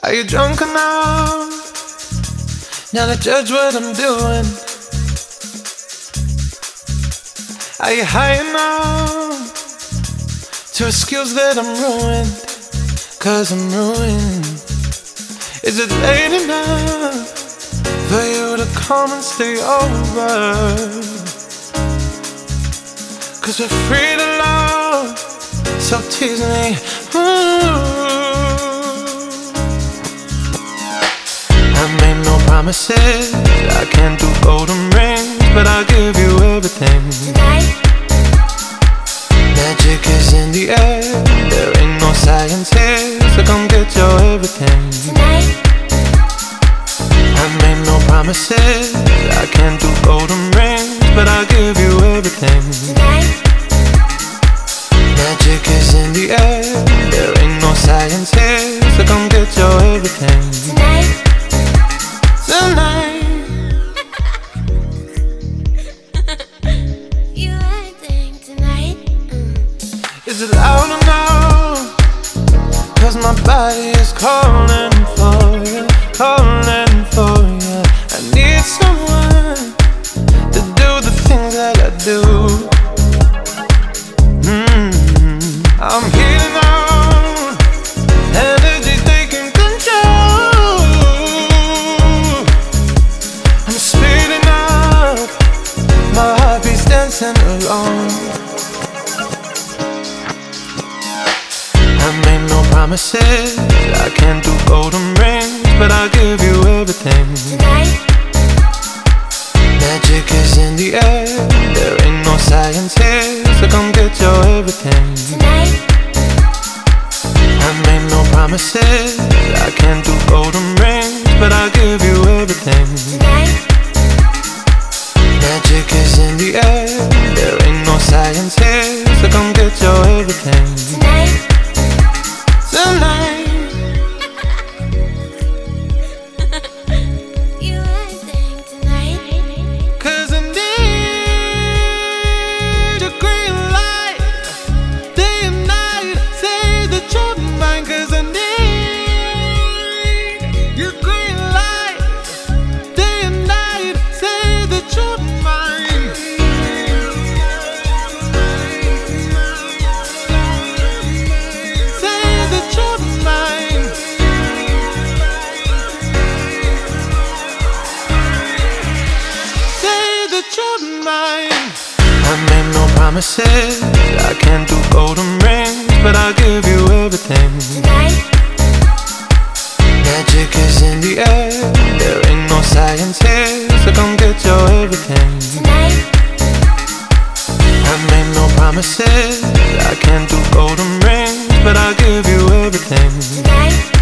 Are you drunk enough now to judge what I'm doing? Are you high enough to excuse that I'm ruined? 'Cause I'm ruined. Is it late enough for you to come and stay over? 'Cause we're free to love, so tease me. I made no promises, I can't do golden rings, but I'll give you everything. Tonight, Magic is in the air, there ain't no science here, so come get your everything. tonight, I made no promises, I can't do golden rings, but I'll give you everything. tonight, Magic is in the air, there ain't no science here, so come get your everything. tonight. Tonight, You acting tonight. is it loud enough? 'Cause my body is calling for you, calling for you. I need someone to do the things that I do. I'm heating on, energy taking control. I'm speeding up, my heartbeat's dancing along. I made no promises, I can't do golden rings, but I'll give you everything. Tonight, Magic is in the air, there ain't no science here, so come get your everything. tonight, I made no promises, I can't do golden rings, but I'll give you everything. tonight, Magic is in the air, there ain't no science here, so come get your everything. tonight. Tonight, You acting tonight. 'cause I need your green light, day and night, say that you're mine. 'Cause I need your green light, day and night, say that you're mine. Say that you're mine. Say that you're mine. I made no promises, I can't do golden rings, but I'll give you everything. Tonight, Magic is in the air, there ain't no science here, so come get your everything. tonight, I made no promises, I can't do golden rings, but I'll give you everything. tonight.